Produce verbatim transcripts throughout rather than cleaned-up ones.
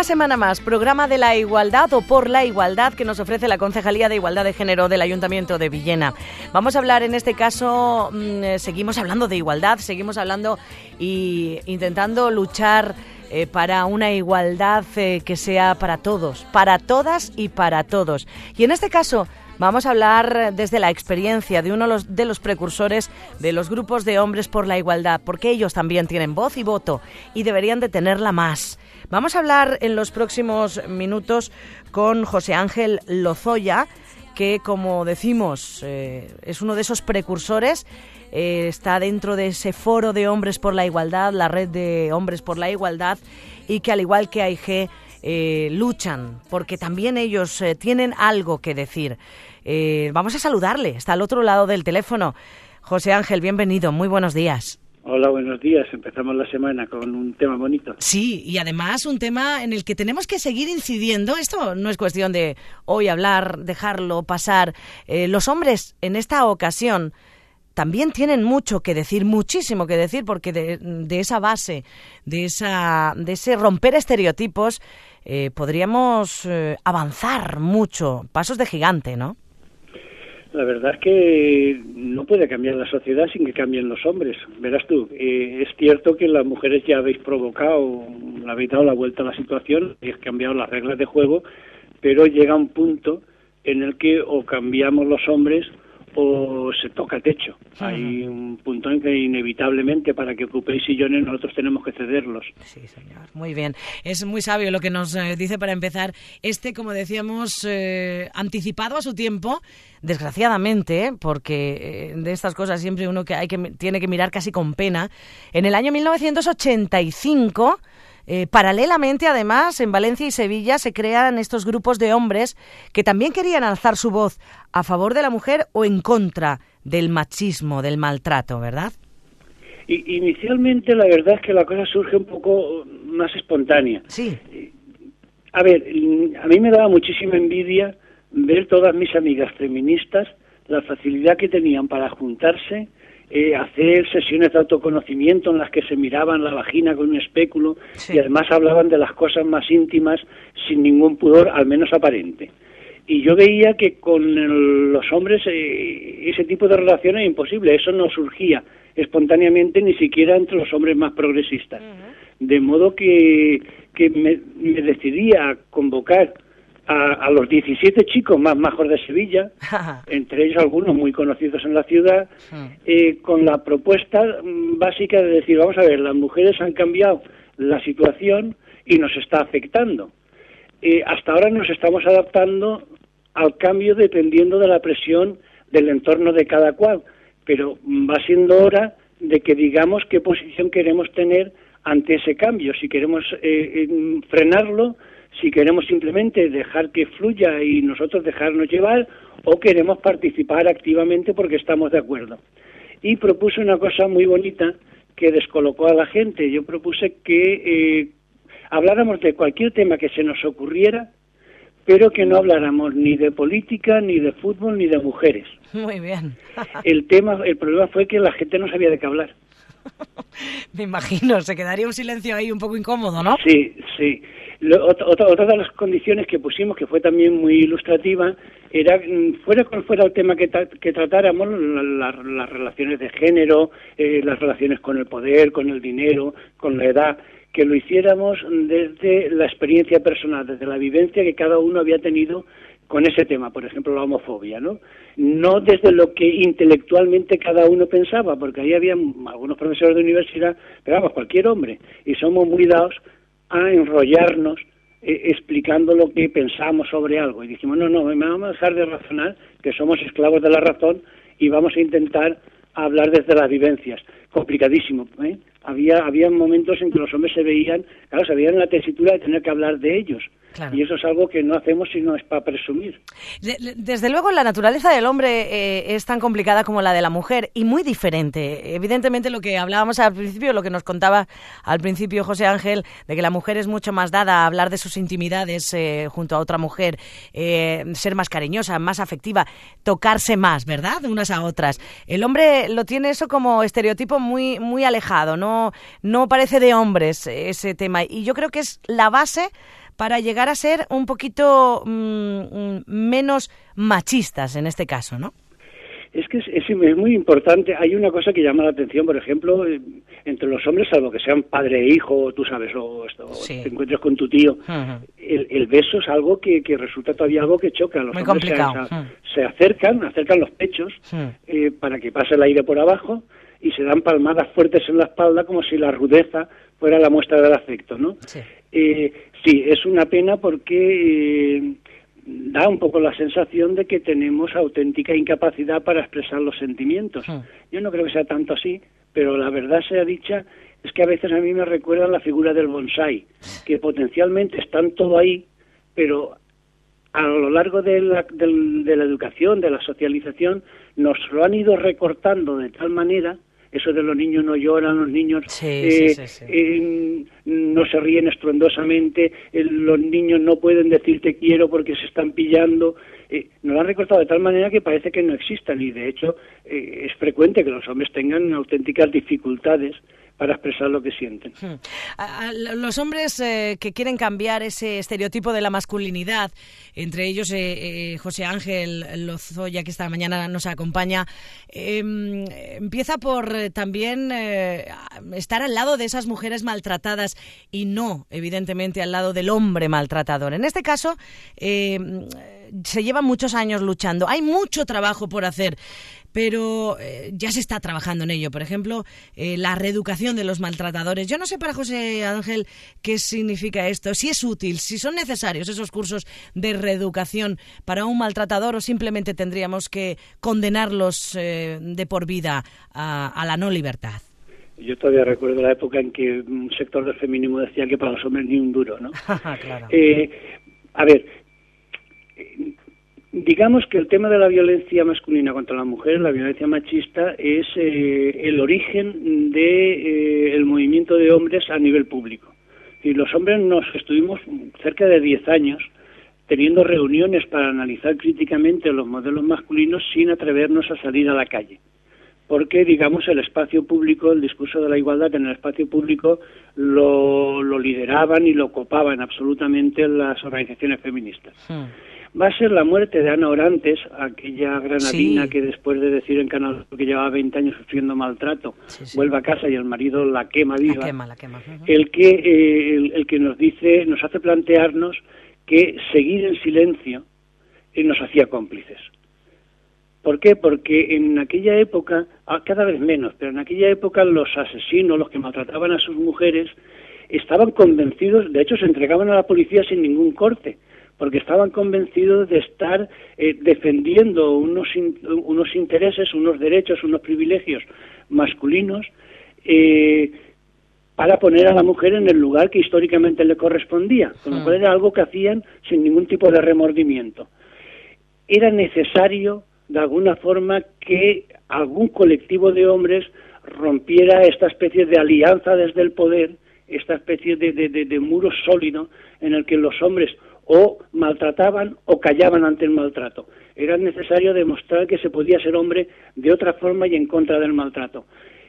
Una semana más, programa de la igualdad o por la igualdad que nos ofrece la Concejalía de Igualdad de Género del Ayuntamiento de Villena. Vamos a hablar en este caso, mmm, seguimos hablando de igualdad, seguimos hablando y intentando luchar eh, para una igualdad eh, que sea para todos, para todas y para todos. Y en este caso vamos a hablar desde la experiencia de uno de los, de los precursores de los grupos de hombres por la igualdad, porque ellos también tienen voz y voto y deberían de tenerla más. Vamos a hablar en los próximos minutos con José Ángel Lozoya, que, como decimos, eh, es uno de esos precursores, eh, está dentro de ese foro de hombres por la igualdad, la red de hombres por la igualdad, y que al igual que A I G eh, luchan, porque también ellos eh, tienen algo que decir. Eh, vamos a saludarle, está al otro lado del teléfono. José Ángel, bienvenido, muy buenos días. Hola, buenos días. Empezamos la semana con un tema bonito. Sí, y además un tema en el que tenemos que seguir incidiendo. Esto no es cuestión de hoy hablar, dejarlo pasar. Eh, los hombres en esta ocasión también tienen mucho que decir, muchísimo que decir, porque de, de esa base, de esa, de ese romper estereotipos, eh, podríamos eh, avanzar mucho, pasos de gigante, ¿no? La verdad es que no puede cambiar la sociedad sin que cambien los hombres. Verás tú, eh, es cierto que las mujeres ya habéis provocado, habéis dado la vuelta a la situación, habéis cambiado las reglas de juego, pero llega un punto en el que o cambiamos los hombres o se toca techo. Uh-huh. Hay un punto en que inevitablemente para que ocupéis sillones nosotros tenemos que cederlos. Sí, señor. Muy bien. Es muy sabio lo que nos eh, dice para empezar. Este, como decíamos, eh, anticipado a su tiempo, desgraciadamente, porque eh, de estas cosas siempre uno que hay que tiene que mirar casi con pena. En el año mil novecientos ochenta y cinco... Eh, paralelamente, además, en Valencia y Sevilla se crean estos grupos de hombres que también querían alzar su voz a favor de la mujer o en contra del machismo, del maltrato, ¿verdad? Y, inicialmente, la verdad es que la cosa surge un poco más espontánea. Sí. A ver, a mí me daba muchísima envidia ver todas mis amigas feministas, la facilidad que tenían para juntarse, Eh, hacer sesiones de autoconocimiento en las que se miraban la vagina con un espéculo, sí, y además hablaban de las cosas más íntimas sin ningún pudor, al menos aparente. Y yo veía que con el, los hombres eh, ese tipo de relación es imposible, eso no surgía espontáneamente ni siquiera entre los hombres más progresistas. Uh-huh. De modo que, que me, me decidí a convocar A, a los diecisiete chicos más majos de Sevilla, entre ellos algunos muy conocidos en la ciudad, eh, con la propuesta básica de decir, vamos a ver, las mujeres han cambiado la situación y nos está afectando. Eh, hasta ahora nos estamos adaptando al cambio dependiendo de la presión del entorno de cada cual, pero va siendo hora de que digamos qué posición queremos tener ante ese cambio, si queremos eh, eh, frenarlo, si queremos simplemente dejar que fluya y nosotros dejarnos llevar, o queremos participar activamente porque estamos de acuerdo. Y propuse una cosa muy bonita que descolocó a la gente. Yo propuse que eh, habláramos de cualquier tema que se nos ocurriera, pero que no habláramos ni de política, ni de fútbol, ni de mujeres. Muy bien. el tema, el problema fue que la gente no sabía de qué hablar. Me imagino, se quedaría un silencio ahí un poco incómodo, ¿no? Sí, sí. Lo, otra, otra de las condiciones que pusimos, que fue también muy ilustrativa, era, fuera cual fuera el tema que, ta, que tratáramos, la, la, las relaciones de género, eh, las relaciones con el poder, con el dinero, con la edad, que lo hiciéramos desde la experiencia personal, desde la vivencia que cada uno había tenido con ese tema, por ejemplo, la homofobia, ¿no? No desde lo que intelectualmente cada uno pensaba, porque ahí había algunos profesores de universidad, pero vamos, cualquier hombre, y somos muy dados a enrollarnos eh, explicando lo que pensamos sobre algo. Y dijimos, no, no, vamos a dejar de razonar, que somos esclavos de la razón, y vamos a intentar hablar desde las vivencias. Complicadísimo, ¿eh? Había, había momentos en que los hombres se veían, claro, se veían en la tesitura de tener que hablar de ellos. Claro. Y eso es algo que no hacemos sino es para presumir. Desde luego la naturaleza del hombre eh, es tan complicada como la de la mujer y muy diferente. Evidentemente lo que hablábamos al principio, lo que nos contaba al principio José Ángel, de que la mujer es mucho más dada a hablar de sus intimidades eh, junto a otra mujer, eh, ser más cariñosa, más afectiva, tocarse más, ¿verdad? Unas a otras. El hombre lo tiene eso como estereotipo muy, muy alejado, no, no parece de hombres ese tema. Y yo creo que es la base para llegar a ser un poquito mmm, menos machistas en este caso, ¿no? Es que es, es, es muy importante. Hay una cosa que llama la atención, por ejemplo, entre los hombres, salvo que sean padre e hijo, tú sabes, o, esto, sí. o te encuentres con tu tío, uh-huh. el, el beso es algo que, que resulta todavía algo que choca. Los muy hombres complicado. Se, uh-huh. se acercan, acercan los pechos uh-huh. eh, para que pase el aire por abajo y se dan palmadas fuertes en la espalda como si la rudeza fuera la muestra del afecto, ¿no? Sí, eh, sí es una pena porque... Eh, da un poco la sensación de que tenemos auténtica incapacidad para expresar los sentimientos. Sí. Yo no creo que sea tanto así, pero la verdad sea dicha, es que a veces a mí me recuerda la figura del bonsái, que potencialmente están todo ahí, pero a lo largo de la, de, de la educación, de la socialización, nos lo han ido recortando de tal manera, eso de los niños no lloran, los niños sí, eh, sí, sí, sí. Eh, no se ríen estruendosamente, eh, los niños no pueden decir te quiero porque se están pillando. Eh, nos lo han recortado de tal manera que parece que no existan y de hecho eh, es frecuente que los hombres tengan auténticas dificultades para expresar lo que sienten. Hmm. A, a, los hombres eh, que quieren cambiar ese estereotipo de la masculinidad, entre ellos eh, eh, José Ángel Lozoya, que esta mañana nos acompaña, eh, empieza por eh, también eh, estar al lado de esas mujeres maltratadas y no, evidentemente, al lado del hombre maltratador. En este caso, eh, se llevan muchos años luchando. Hay mucho trabajo por hacer, pero eh, ya se está trabajando en ello. Por ejemplo, eh, la reeducación de los maltratadores. Yo no sé para José Ángel qué significa esto, si es útil, si son necesarios esos cursos de reeducación para un maltratador o simplemente tendríamos que condenarlos eh, de por vida a, a la no libertad. Yo todavía recuerdo la época en que un sector del feminismo decía que para los hombres ni un duro, ¿no? Claro. Eh, a ver, digamos que el tema de la violencia masculina contra la mujer, la violencia machista, es eh, el origen del de, eh, movimiento de hombres a nivel público. Y los hombres nos estuvimos cerca de diez años teniendo reuniones para analizar críticamente los modelos masculinos sin atrevernos a salir a la calle. Porque, digamos, el espacio público, el discurso de la igualdad en el espacio público lo, lo lideraban y lo copaban absolutamente las organizaciones feministas. Hmm. Va a ser la muerte de Ana Orantes, aquella granadina sí. que después de decir en Canal que llevaba veinte años sufriendo maltrato, sí, sí. vuelve a casa y el marido la quema viva, la quema, la quema. Uh-huh. el que eh, el, el que nos dice, nos hace plantearnos que seguir en silencio eh, nos hacía cómplices. ¿Por qué? Porque en aquella época, cada vez menos, pero en aquella época los asesinos, los que maltrataban a sus mujeres, estaban convencidos, de hecho se entregaban a la policía sin ningún corte, porque estaban convencidos de estar eh, defendiendo unos, in, unos intereses, unos derechos, unos privilegios masculinos eh, para poner a la mujer en el lugar que históricamente le correspondía, con lo cual era algo que hacían sin ningún tipo de remordimiento. Era necesario, de alguna forma, que algún colectivo de hombres rompiera esta especie de alianza desde el poder, esta especie de, de, de, de muro sólido en el que los hombres o maltrataban o callaban ante el maltrato. Era necesario demostrar que se podía ser hombre de otra forma y en contra del maltrato.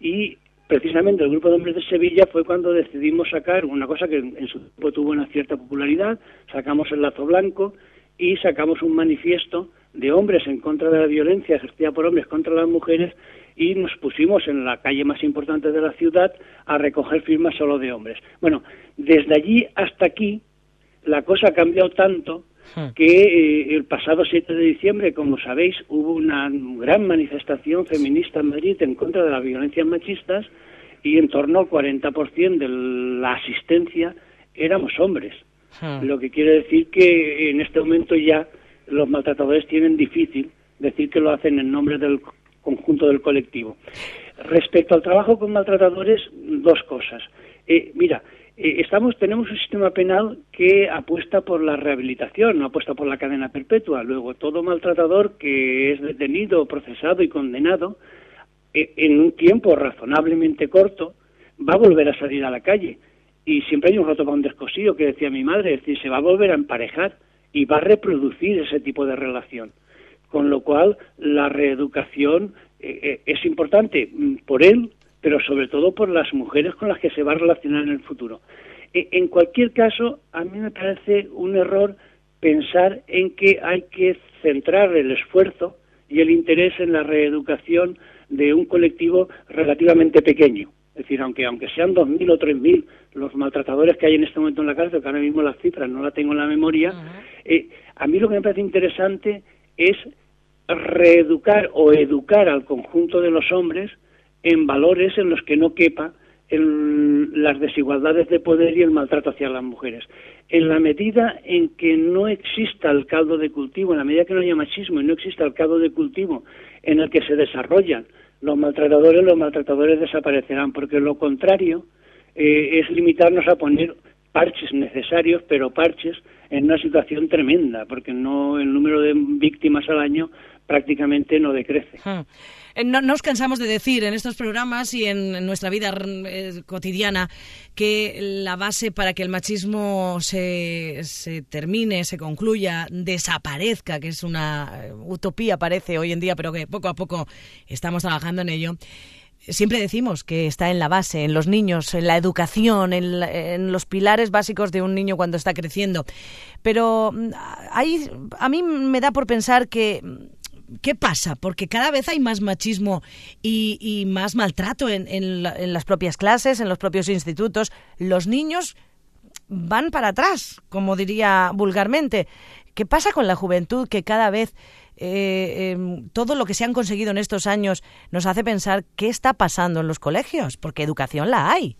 Y precisamente el Grupo de Hombres de Sevilla fue cuando decidimos sacar una cosa que en su tiempo tuvo una cierta popularidad, sacamos el lazo blanco y sacamos un manifiesto de hombres en contra de la violencia ejercida por hombres contra las mujeres y nos pusimos en la calle más importante de la ciudad a recoger firmas solo de hombres. Bueno, desde allí hasta aquí la cosa ha cambiado tanto que eh, el pasado siete de diciembre, como sabéis, hubo una gran manifestación feminista en Madrid en contra de las violencias machistas y en torno al cuarenta por ciento de la asistencia éramos hombres. Hmm. Lo que quiere decir que en este momento ya los maltratadores tienen difícil decir que lo hacen en nombre del conjunto del colectivo. Respecto al trabajo con maltratadores, dos cosas. Eh, mira, eh, estamos tenemos un sistema penal que apuesta por la rehabilitación, no apuesta por la cadena perpetua. Luego, todo maltratador que es detenido, procesado y condenado, eh, en un tiempo razonablemente corto, va a volver a salir a la calle. Y siempre hay un roto para un descosido, que decía mi madre, es decir, se va a volver a emparejar y va a reproducir ese tipo de relación. Con lo cual, la reeducación eh, es importante por él, pero sobre todo por las mujeres con las que se va a relacionar en el futuro. En cualquier caso, a mí me parece un error pensar en que hay que centrar el esfuerzo y el interés en la reeducación de un colectivo relativamente pequeño. Es decir, aunque aunque sean dos mil o tres mil los maltratadores que hay en este momento en la cárcel, que ahora mismo las cifras no las tengo en la memoria, uh-huh. eh, a mí lo que me parece interesante es reeducar o educar al conjunto de los hombres en valores en los que no quepa en las desigualdades de poder y el maltrato hacia las mujeres. En la medida en que no exista el caldo de cultivo, en la medida que no haya machismo y no exista el caldo de cultivo en el que se desarrollan los maltratadores, los maltratadores desaparecerán, porque lo contrario eh, es limitarnos a poner parches necesarios, pero parches en una situación tremenda, porque no el número de víctimas al año prácticamente no decrece. Hmm. No nos cansamos de decir en estos programas y en nuestra vida eh, cotidiana que la base para que el machismo se, se termine, se concluya, desaparezca, que es una utopía parece hoy en día, pero que poco a poco estamos trabajando en ello. Siempre decimos que está en la base, en los niños, en la educación, en, la, en los pilares básicos de un niño cuando está creciendo. Pero hay, a mí me da por pensar que ¿qué pasa? Porque cada vez hay más machismo y, y más maltrato en, en, la, en las propias clases, en los propios institutos. Los niños van para atrás, como diría vulgarmente. ¿Qué pasa con la juventud que cada vez eh, eh, todo lo que se han conseguido en estos años nos hace pensar qué está pasando en los colegios? Porque educación la hay.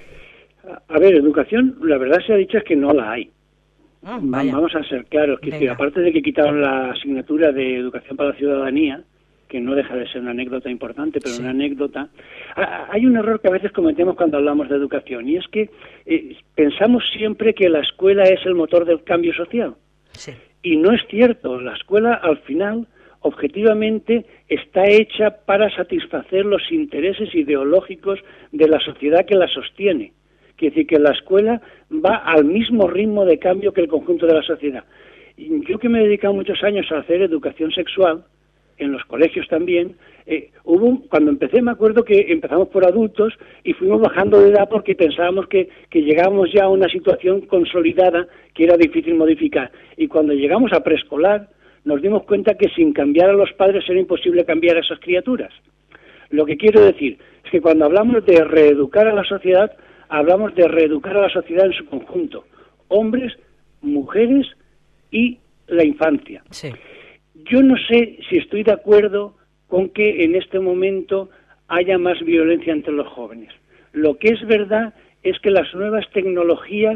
A ver, educación, la verdad se ha dicho es que no la hay. Oh, Vamos a ser claros, que, que aparte de que quitaron la asignatura de Educación para la Ciudadanía, que no deja de ser una anécdota importante, pero sí. una anécdota, hay un error que a veces cometemos cuando hablamos de educación, y es que eh, pensamos siempre que la escuela es el motor del cambio social. Sí. Y no es cierto, la escuela al final, objetivamente, está hecha para satisfacer los intereses ideológicos de la sociedad que la sostiene. Quiere decir que la escuela va al mismo ritmo de cambio que el conjunto de la sociedad. Yo que me he dedicado muchos años a hacer educación sexual, en los colegios también, eh, hubo un, cuando empecé me acuerdo que empezamos por adultos y fuimos bajando de edad porque pensábamos que, que llegábamos ya a una situación consolidada que era difícil modificar. Y cuando llegamos a preescolar nos dimos cuenta que sin cambiar a los padres era imposible cambiar a esas criaturas. Lo que quiero decir es que cuando hablamos de reeducar a la sociedad, hablamos de reeducar a la sociedad en su conjunto, hombres, mujeres y la infancia. Sí. Yo no sé si estoy de acuerdo con que en este momento haya más violencia entre los jóvenes. Lo que es verdad es que las nuevas tecnologías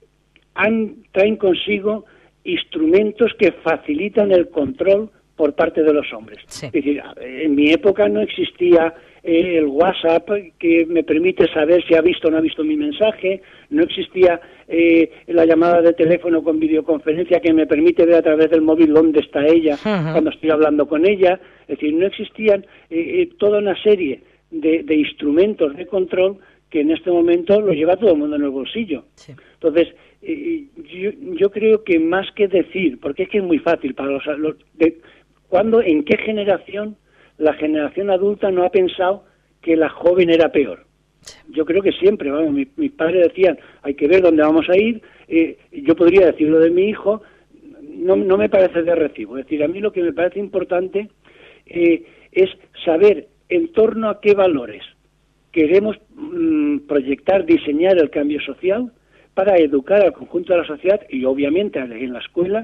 han, traen consigo instrumentos que facilitan el control por parte de los hombres. Sí. Es decir, en mi época no existía eh, el WhatsApp que me permite saber si ha visto o no ha visto mi mensaje, no existía eh, la llamada de teléfono con videoconferencia que me permite ver a través del móvil dónde está ella uh-huh. cuando estoy hablando con ella. Es decir, no existían eh, eh, toda una serie de, de instrumentos de control que en este momento lo lleva todo el mundo en el bolsillo. Sí. Entonces, eh, yo, yo creo que más que decir, porque es que es muy fácil para los... los de, ¿Cuándo, en qué generación la generación adulta no ha pensado que la joven era peor? Yo creo que siempre, vamos, mis, mis padres decían, hay que ver dónde vamos a ir, eh, yo podría decirlo de mi hijo, no, no me parece de recibo. Es decir, a mí lo que me parece importante eh, es saber en torno a qué valores queremos mmm, proyectar, diseñar el cambio social para educar al conjunto de la sociedad y obviamente en la escuela,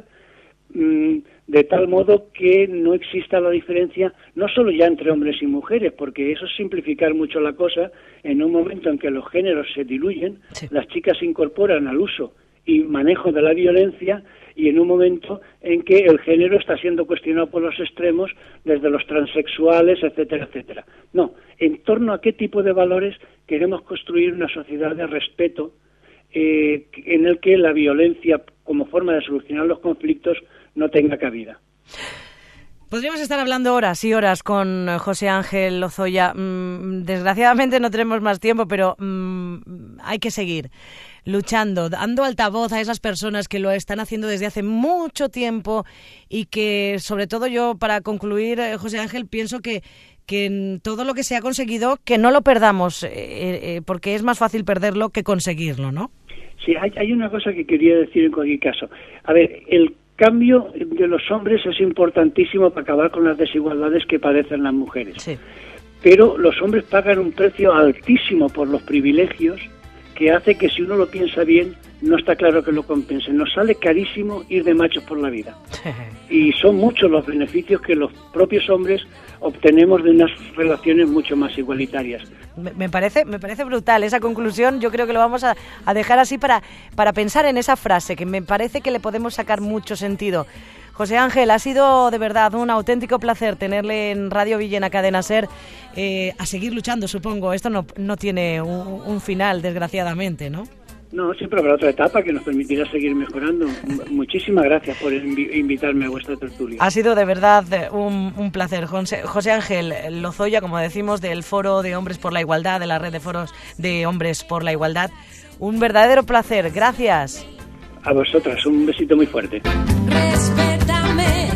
de tal modo que no exista la diferencia no solo ya entre hombres y mujeres, porque eso es simplificar mucho la cosa. En un momento en que los géneros se diluyen, sí. las chicas se incorporan al uso y manejo de la violencia, y en un momento en que el género está siendo cuestionado por los extremos, desde los transexuales, etcétera, etcétera. No, en torno a qué tipo de valores queremos construir una sociedad de respeto eh, en el que la violencia como forma de solucionar los conflictos no tenga cabida. Podríamos estar hablando horas y horas con José Ángel Lozoya. Mm, desgraciadamente no tenemos más tiempo, pero mm, hay que seguir luchando, dando altavoz a esas personas que lo están haciendo desde hace mucho tiempo y que, sobre todo yo, para concluir, José Ángel, pienso que, que en todo lo que se ha conseguido, que no lo perdamos, eh, eh, porque es más fácil perderlo que conseguirlo, ¿no? Sí, hay, hay una cosa que quería decir en cualquier caso. A ver, el cambio de los hombres es importantísimo para acabar con las desigualdades que padecen las mujeres. Sí. Pero los hombres pagan un precio altísimo por los privilegios que hace que, si uno lo piensa bien, no está claro que lo compensen. Nos sale carísimo ir de machos por la vida. Y son muchos los beneficios que los propios hombres obtenemos de unas relaciones mucho más igualitarias. Me, me parece me parece brutal esa conclusión. Yo creo que lo vamos a, a dejar así para, para pensar en esa frase, que me parece que le podemos sacar mucho sentido. José Ángel, ha sido de verdad un auténtico placer tenerle en Radio Villena Cadena SER. Eh, a seguir luchando, supongo. Esto no, no tiene un, un final, desgraciadamente, ¿no? No, siempre habrá otra etapa que nos permitirá seguir mejorando. Muchísimas gracias por invi- invitarme a vuestra tertulia. Ha sido de verdad un, un placer. José, José Ángel Lozoya, como decimos, del Foro de Hombres por la Igualdad, de la Red de Foros de Hombres por la Igualdad. Un verdadero placer. Gracias. A vosotras, un besito muy fuerte. Respétame.